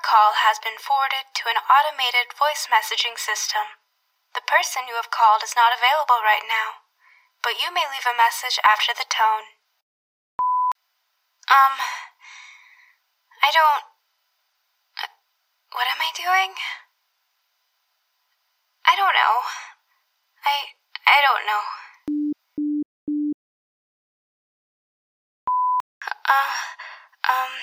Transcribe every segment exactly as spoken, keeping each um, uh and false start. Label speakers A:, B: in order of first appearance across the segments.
A: call has been forwarded to an automated voice messaging system. The person you have called is not available right now, but you may leave a message after the tone. Um, I don't... uh, What am I doing? I don't know. I... I don't know. Uh, um...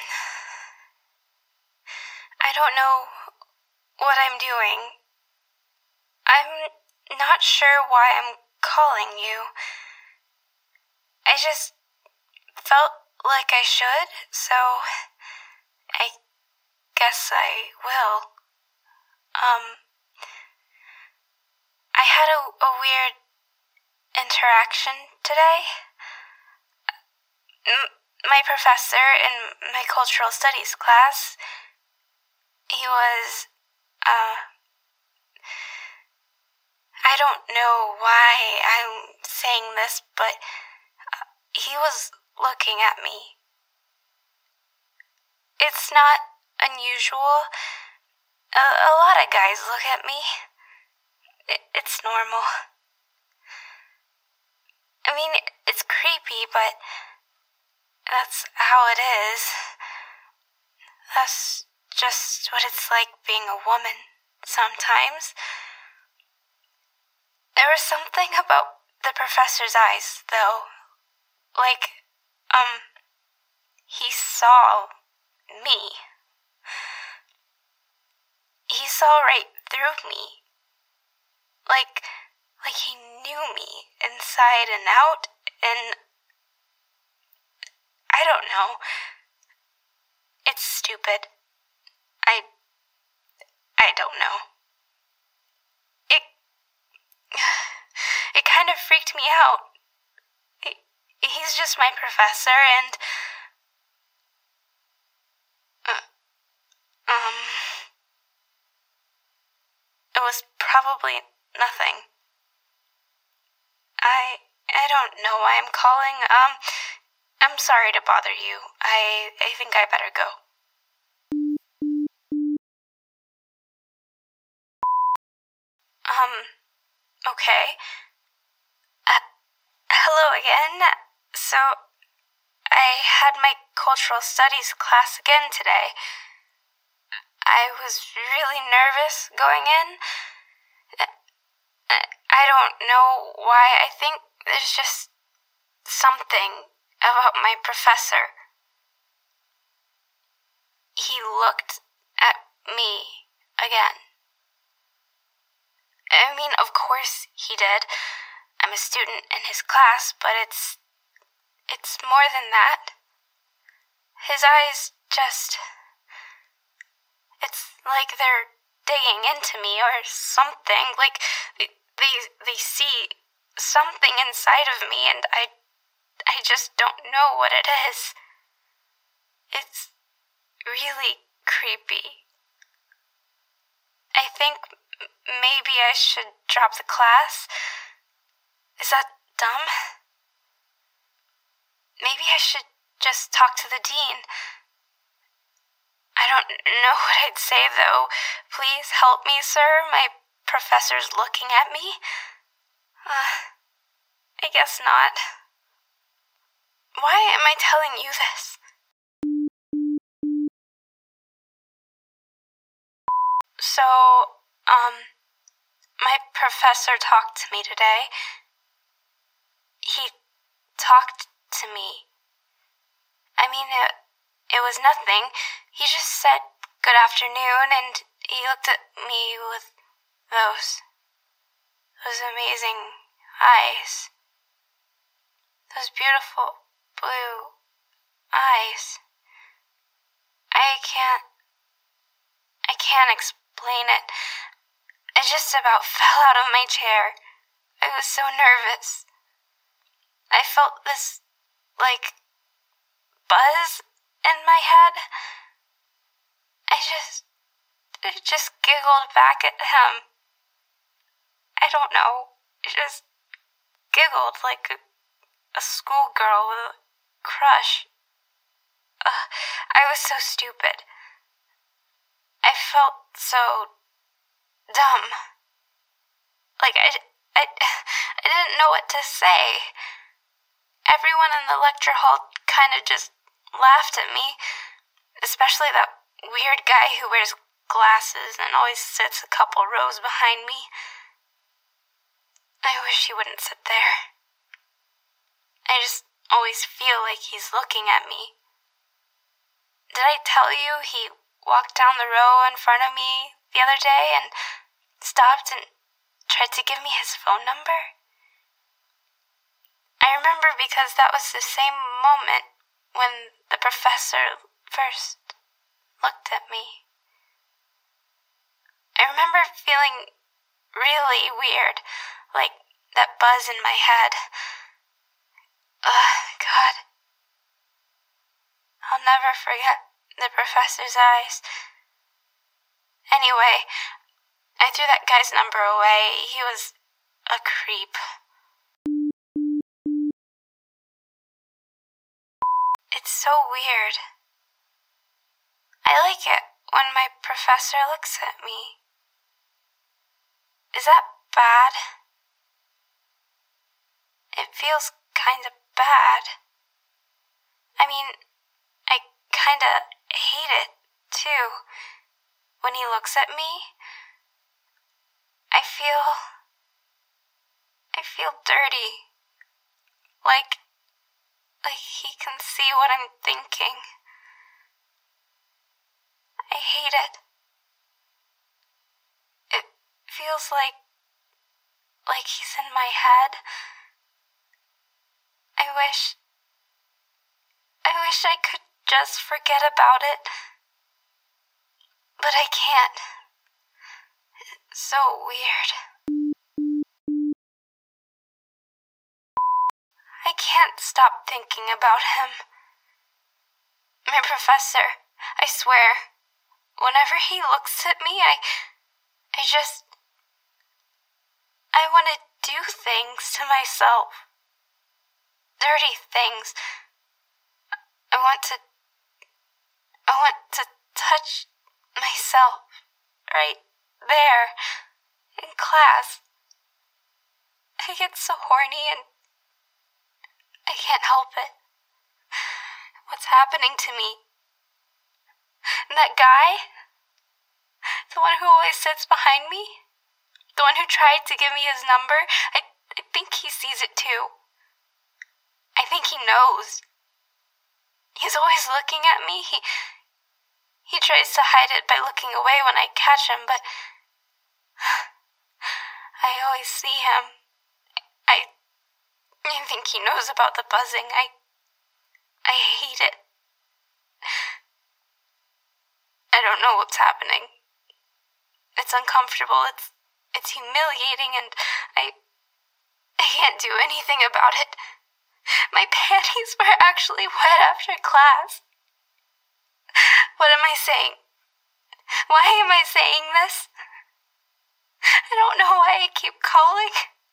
A: I don't know what I'm doing. I'm not sure why I'm calling you. I just felt like I should, so I guess I will. Um, I had a, a weird interaction today. M- my professor in my cultural studies class, he was, uh, I don't know why I'm saying this, but he was looking at me. It's not unusual. A, a lot of guys look at me. It, it's normal. I mean, it's creepy, but that's how it is. That's just what it's like being a woman sometimes. There was something about the professor's eyes, though. Like, um, he saw me. He saw right through me. Like, like he knew me inside and out, and I don't know. It's stupid. I, I don't know. It, it kind of freaked me out. He's just my professor, and, uh, um, it was probably nothing. I, I don't know why I'm calling. Um, I'm sorry to bother you. I, I think I better go. Um, okay. Uh, hello again. So, I had my cultural studies class again today. I was really nervous going in. I don't know why. I think there's just something about my professor. He looked at me again. I mean, of course he did. I'm a student in his class, but it's... it's more than that. His eyes just... it's like they're digging into me or something. Like, they, they see something inside of me, and I, I just don't know what it is. It's really creepy. I think maybe I should drop the class. Is that dumb? Maybe I should just talk to the dean. I don't know what I'd say, though. Please help me, sir. My professor's looking at me. Uh, I guess not. Why am I telling you this? So, um, my professor talked to me today. He talked to me. I mean, it, it was nothing. He just said good afternoon, and he looked at me with those, those amazing eyes. Those beautiful blue eyes. I can't, I can't explain it. I just about fell out of my chair. I was so nervous. I felt this, like, buzz in my head. I just, I just giggled back at him. I don't know. I just giggled like a, a schoolgirl with a crush. Uh, I was so stupid. I felt so dumb. Like, I, I, I didn't know what to say. Everyone in the lecture hall kind of just laughed at me, especially that weird guy who wears glasses and always sits a couple rows behind me. I wish he wouldn't sit there. I just always feel like he's looking at me. Did I tell you he walked down the row in front of me the other day and stopped and tried to give me his phone number? I remember because that was the same moment when the professor first looked at me. I remember feeling really weird, like that buzz in my head. Ugh, God. I'll never forget the professor's eyes. Anyway, I threw that guy's number away. He was a creep. It's so weird. I like it when my professor looks at me. Is that bad? It feels kind of bad. I mean, I kind of hate it, too. When he looks at me, I feel... I feel dirty. Like... like he can see what I'm thinking. I hate it. It feels like... like he's in my head. I wish... I wish I could just forget about it. But I can't. It's so weird. I can't stop thinking about him. My professor, I swear, whenever he looks at me, I... I just... I want to do things to myself. Dirty things. I want to... I want to touch myself right there in class. I get so horny and I can't help it. What's happening to me? And that guy? The one who always sits behind me? The one who tried to give me his number? I, I think he sees it too. I think he knows. He's always looking at me. He he tries to hide it by looking away when I catch him, but I always see him. I I think he knows about the buzzing. I I hate it. I don't know what's happening. It's uncomfortable. It's it's humiliating, and I I can't do anything about it. My panties were actually wet after class. What am I saying? Why am I saying this? I don't know why I keep calling.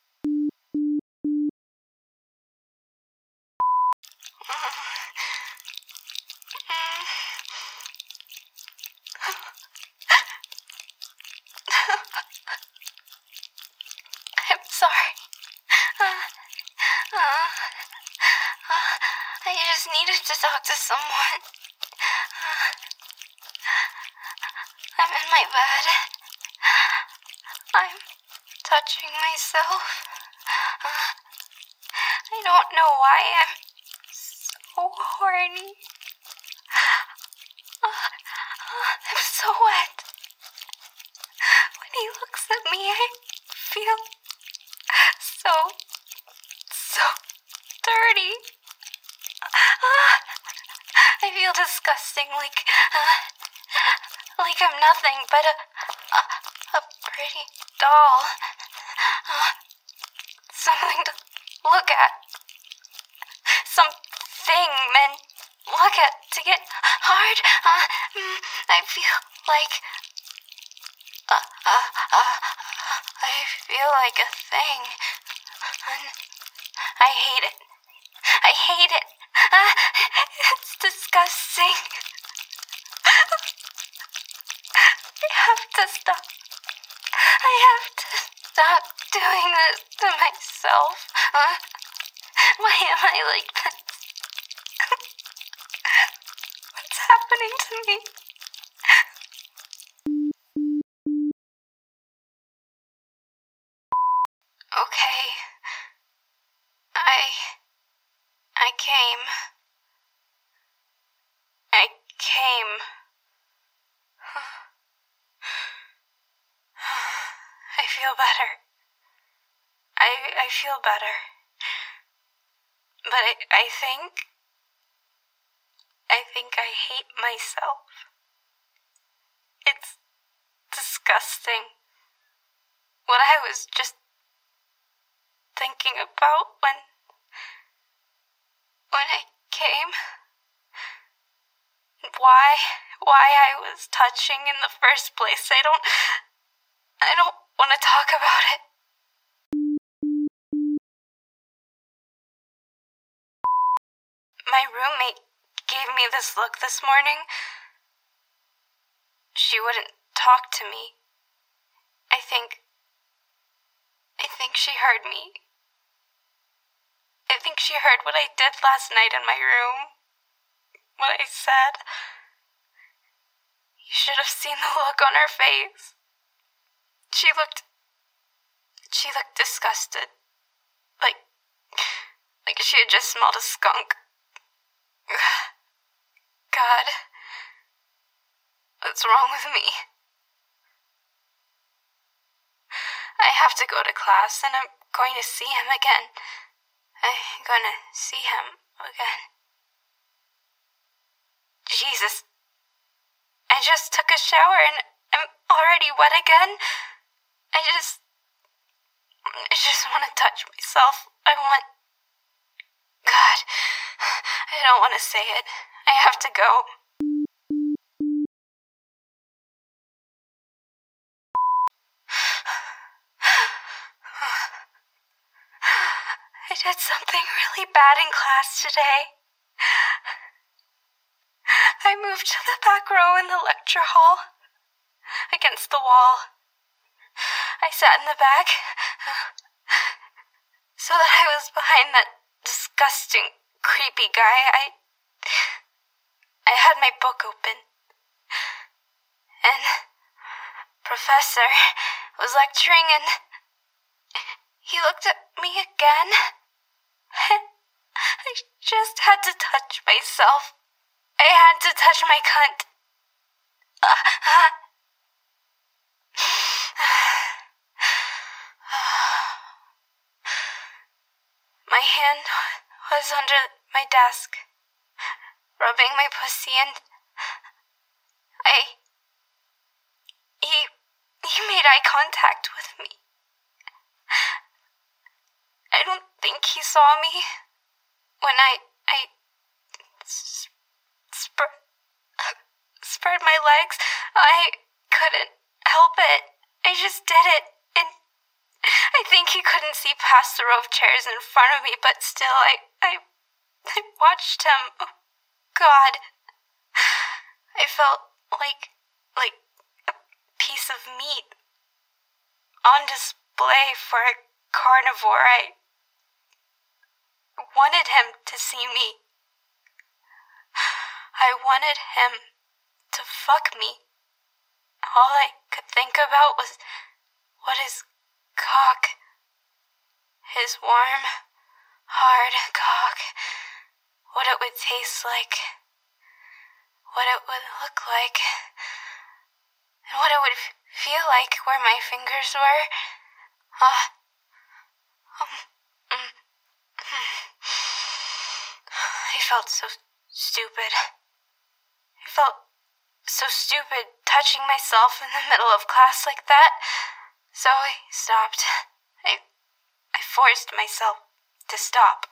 A: I'm sorry. Uh, uh, uh, I just needed to talk to someone. Uh, I'm in my bed. I'm touching myself. Uh, I don't know why I'm so horny. Uh, uh, I'm so wet. When he looks at me, I feel so, so dirty. Uh, I feel disgusting, like, uh, like I'm nothing but a, a, a pretty doll. Uh, something to look at. Something men look at to get hard. Uh, mm, I feel like, uh, uh, uh, I feel like a thing. And I hate it. I hate it. Uh, it's disgusting. I have to stop. I have to stop doing this to myself. Huh? Why am I like this? What's happening to me? Okay. I... I came. I came. I feel better. I I feel better. But I, I think... I think I hate myself. It's disgusting. What I was just thinking about when... when I came... Why... why I was touching in the first place. I don't... I don't want to talk about it. My roommate gave me this look this morning. She wouldn't talk to me. I think... I think she heard me. I think she heard what I did last night in my room. What I said. You should have seen the look on her face. She looked... She looked disgusted. Like... Like she had just smelled a skunk. God. What's wrong with me? I have to go to class, and I'm going to see him again. I'm gonna see him again. Jesus. I just took a shower, and I'm already wet again. I just... I just want to touch myself. I want... God, I don't want to say it. I have to go. I did something really bad in class today. I moved to the back row in the lecture hall, against the wall. I sat in the back, so that I was behind that disgusting, creepy guy. I... I had my book open, and Professor was lecturing, and he looked at me again. I just had to touch myself. I had to touch my cunt. My hand was under my desk, rubbing my pussy, and I... He... he made eye contact with me. I don't think he saw me when I... I... Sp- spread my legs. I couldn't help it. I just did it, and I think he couldn't see past the row of chairs in front of me, but still, I... I... I watched him. Oh, God. I felt like... like a piece of meat on display for a carnivore. I wanted him to see me. I wanted him to fuck me. All I could think about was what his cock, his warm, hard cock, what it would taste like, what it would look like, and what it would f- feel like where my fingers were. Ah. Um, um, I felt so stupid. I felt so stupid touching myself in the middle of class like that. So I stopped. I, I forced myself to stop.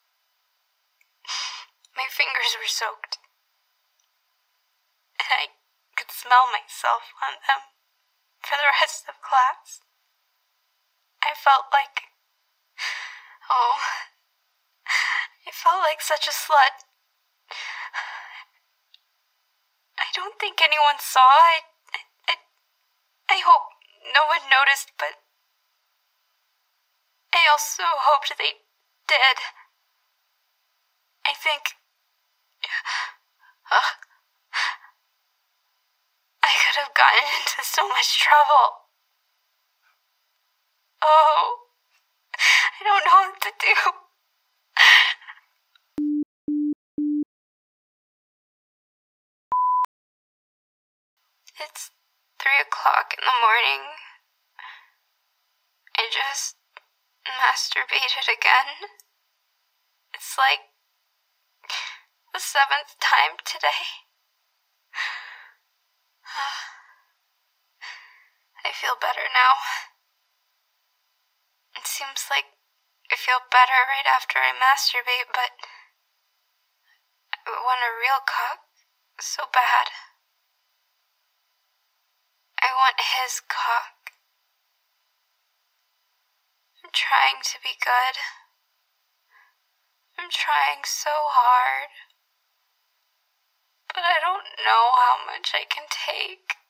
A: My fingers were soaked, and I could smell myself on them for the rest of class. I felt like... Oh, I felt like such a slut. I don't think anyone saw. I, I, no one noticed, but I also hoped they did. I think uh, I could have gotten into so much trouble. Oh, I don't know what to do. It's three o'clock in the morning. I just masturbated again. It's like the seventh time today. I feel better now. It seems like I feel better right after I masturbate, but I want a real cock so bad. I want his cock. I'm trying to be good. I'm trying so hard. But I don't know how much I can take.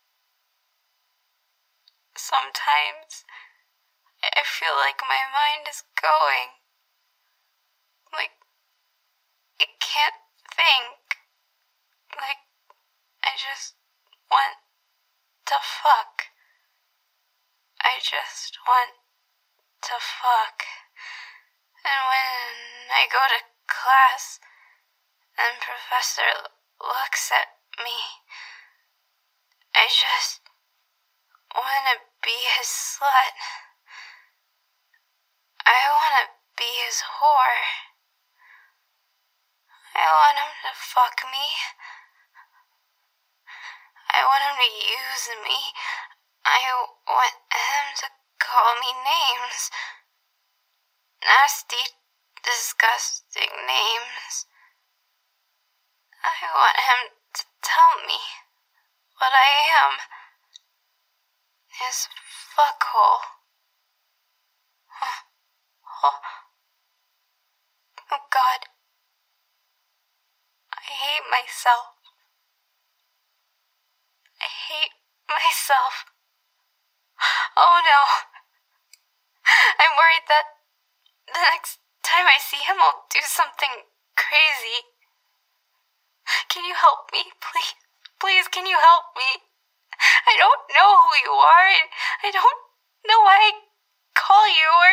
A: Sometimes I feel like my mind is going. Like it can't think. Like I just want to fuck. I just want to fuck. And when I go to class and Professor looks at me, I just want to be his slut. I want to be his whore. I want him to fuck me. I want him to use me. I want him to call me names. Nasty, disgusting names. I want him to tell me what I am. His fuckhole. Oh. Oh God. I hate myself. I hate myself. Oh no. I'm worried that the next time I see him I'll do something crazy. Can you help me, please? Please, can you help me? I don't know who you are, and I don't know why I call you or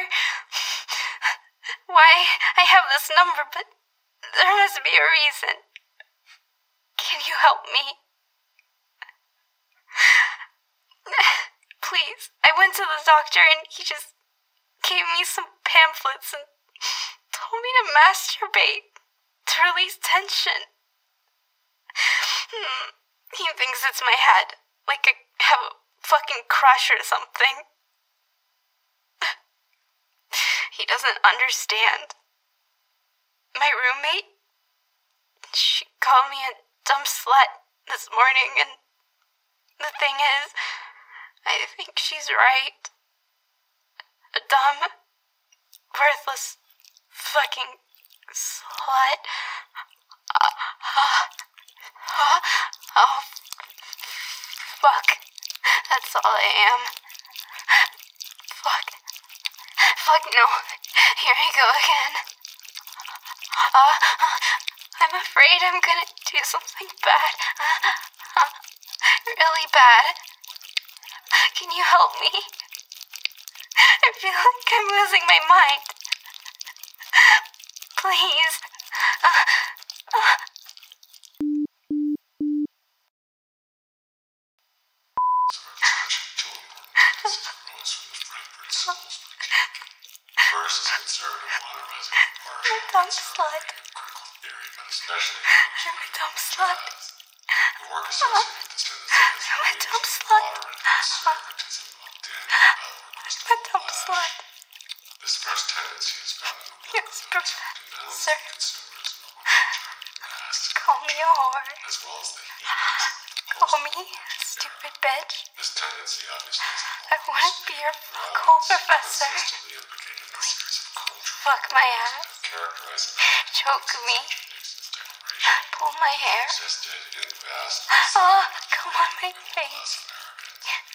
A: why I have this number, but there must be a reason. Can you help me? Please. I went to the doctor and he just gave me some pamphlets and told me to masturbate to release tension. Hmm. He thinks it's my head, like I have a fucking crush or something. He doesn't understand. My roommate, she called me a dumb slut this morning, and the thing is, I think she's right. A dumb, worthless, fucking slut. Uh, uh, uh, oh, fuck. That's all I am. Fuck. Fuck no. Here I go again. Uh, I'm afraid I'm gonna do something bad. Uh, really bad. Can you help me? I feel like I'm losing my mind. Please. Uh, uh.
B: First, conservative modernizing part.
A: I'm a dumb slut.
B: Theory, but especially
A: I'm a dumb slut.
B: the work associated with this tendency has
A: I'm a
B: ranged
A: dumb
B: from
A: slut.
B: moderate conservatism of Daniel Bellwood's
A: I'm a dumb
B: Flash.
A: slut.
B: This first tendency is found in the work
A: Yes,
B: of those
A: Professor.
B: who condemn consumerism of what they term mass,
A: Call me a whore.
B: as well as the hedonism of
A: Call me
B: post-modern
A: stupid
B: era.
A: bitch.
B: This tendency obviously is
A: I want to be your fuckhole, Professor.
B: consistently implicated in a series of cultural
A: Fuck my ass.
B: characterizing
A: Choke me.
B: Nixon's declaration
A: Pull my hair.
B: existed in vast
A: Oh, come on my face.
B: Americans.
A: I'm a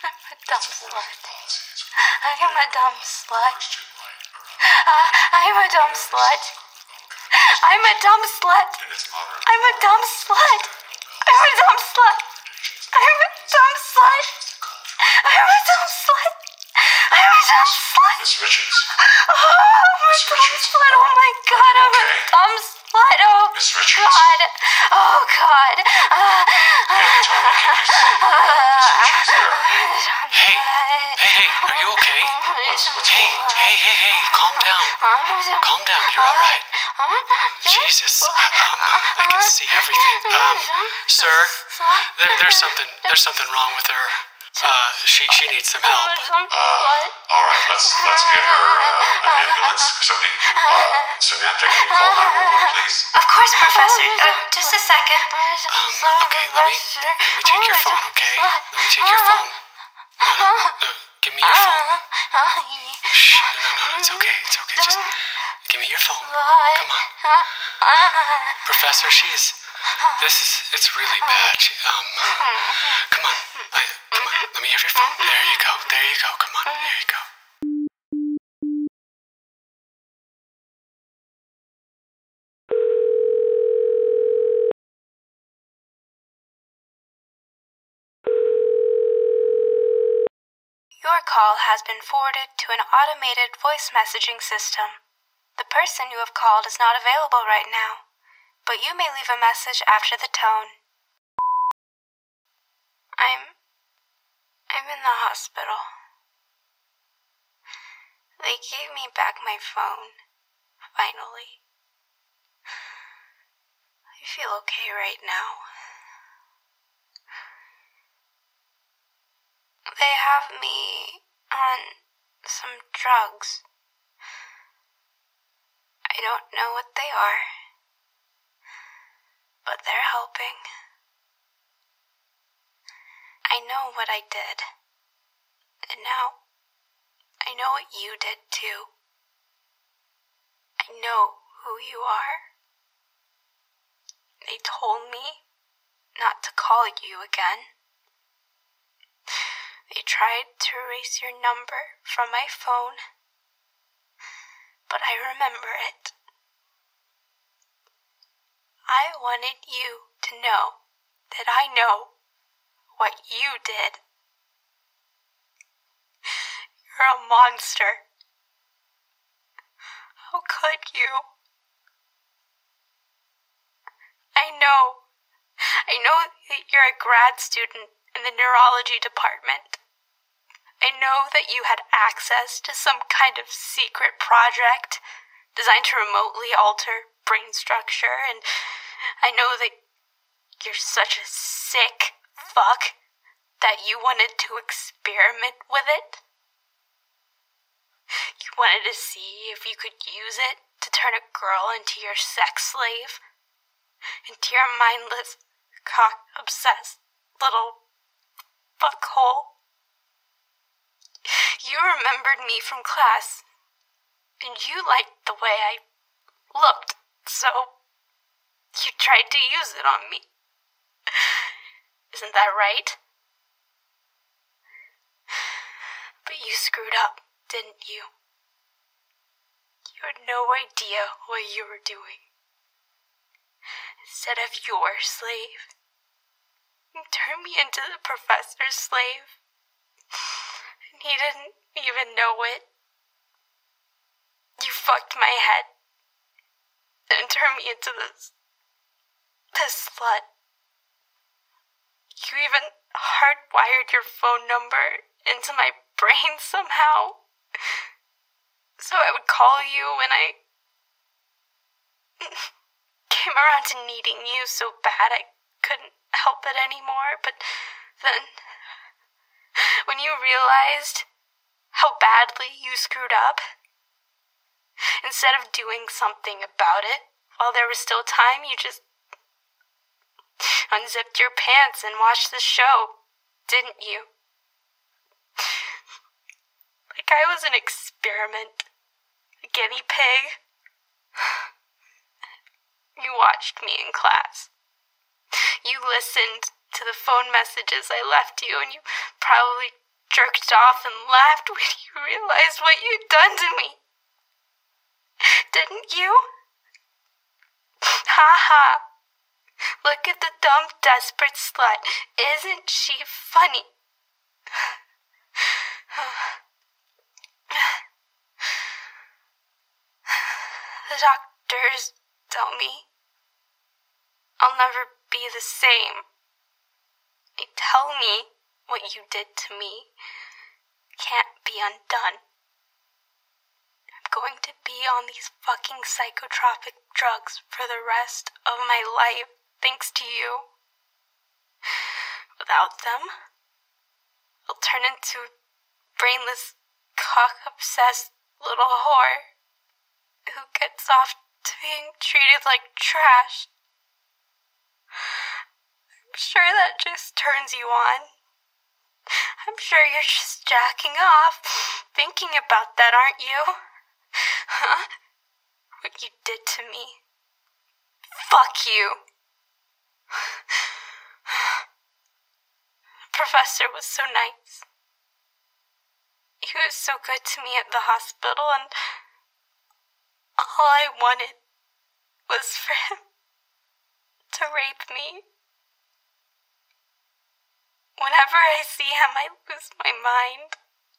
A: dumb
B: It's
A: slut.
B: important policy. It's
A: I am a dumb slut.
B: Christian right around
A: Uh, I'm a dumb slut. I'm a dumb slut.
B: and it's modern.
A: I'm a dumb slut. I'm a dumb slut. I'm a dumb slut. I'm a dumb slut. I'm a dumb slut.
B: Miss Richards.
A: Oh, I'm a
B: Miss
A: dumb
B: Richards.
A: slut. Oh my god, I'm a
B: Okay.
A: dumb slut. Oh
B: Miss Richards.
A: god. Oh god. Uh,
B: Hey, tell me, can you see Miss Richards there?
C: Hey, hey, hey, are you okay?
B: What's, what's
C: Hey,
B: going on?
C: hey, hey, hey, calm down. Calm down, you're alright. Jesus, um, I can see everything. Um, sir, there, there's something, there's something wrong with her. Uh, she, she needs some help.
B: Uh, all right, let's let's get her uh, an ambulance. Somebody, uh, Samantha, can you call nine one one, please?
A: Of course, Professor. Uh, just a second.
C: Um, okay, let me, let me take your phone, okay? Let me take your phone. No, no, no, give me your phone. Shh, no, no, no, it's okay, it's okay. Just give me your phone. Come on. Professor, she's, this is, it's really bad. She, um, come on, I, come on, let me have your phone. There you go, there you go, come on, there you go.
A: Your call has been forwarded to an automated voice messaging system. The person you have called is not available right now, but you may leave a message after the tone. I'm... I'm in the hospital. They gave me back my phone, finally. I feel okay right now. They have me on some drugs. I don't know what they are, but they're helping. I know what I did, and now I know what you did too. I know who you are. They told me not to call you again. They tried to erase your number from my phone, but I remember it. I wanted you to know that I know what you did. You're a monster. How could you? I know. I know that you're a grad student in the neurology department. I know that you had access to some kind of secret project designed to remotely alter brain structure, and I know that you're such a sick fuck that you wanted to experiment with it. You wanted to see if you could use it to turn a girl into your sex slave, into your mindless, cock-obsessed little fuckhole. You remembered me from class, and you liked the way I looked, so you tried to use it on me. Isn't that right? But you screwed up, didn't you? You had no idea what you were doing. Instead of your slave, you turned me into the professor's slave. And he didn't even know it. You fucked my head and turned me into this, this slut. You even hardwired your phone number into my brain somehow, so I would call you when I came around to needing you so bad I couldn't help it anymore. But then, when you realized how badly you screwed up, instead of doing something about it while there was still time, you just unzipped your pants and watched the show, didn't you? Like I was an experiment, a guinea pig. You watched me in class. You listened to the phone messages I left you, and you probably jerked off and laughed when you realized what you'd done to me. Didn't you? Ha ha. Look at the dumb, desperate slut. Isn't she funny? The doctors tell me I'll never be the same. They tell me what you did to me can't be undone. I'm going to be on these fucking psychotropic drugs for the rest of my life, thanks to you. Without them, I'll turn into a brainless, cock-obsessed little whore who gets off to being treated like trash. I'm sure that just turns you on. I'm sure you're just jacking off, thinking about that, aren't you? Huh? What you did to me. Fuck you. The professor was so nice. He was so good to me at the hospital, and all I wanted was for him to rape me. Whenever I see him, I lose my mind.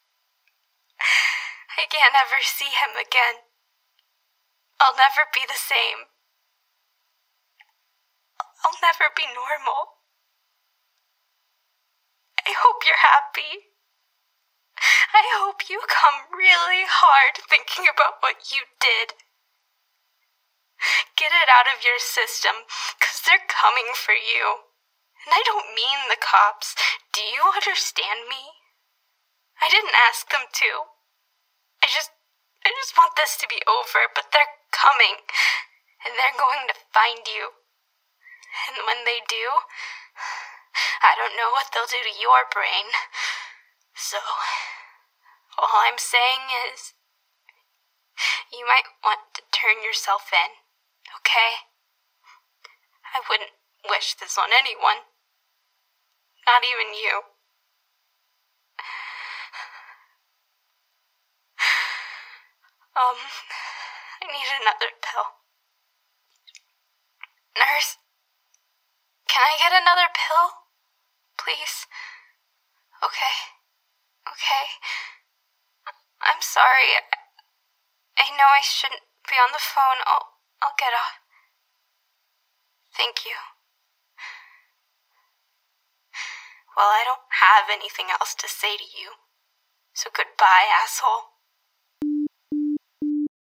A: I can't ever see him again. I'll never be the same. I'll never be normal. I hope you're happy. I hope you come really hard thinking about what you did. Get it out of your system, 'cause they're coming for you. And I don't mean the cops. Do you understand me? I didn't ask them to. I just, I just want this to be over, but they're coming. And they're going to find you. And when they do, I don't know what they'll do to your brain. So, all I'm saying is, you might want to turn yourself in, okay? I wouldn't wish this on anyone. Not even you. Um, I need another pill. Nurse, can I get another pill? Please? Okay. Okay. I'm sorry. I know I shouldn't be on the phone. I'll, I'll get off. Thank you. Well, I don't have anything else to say to you. So goodbye, asshole.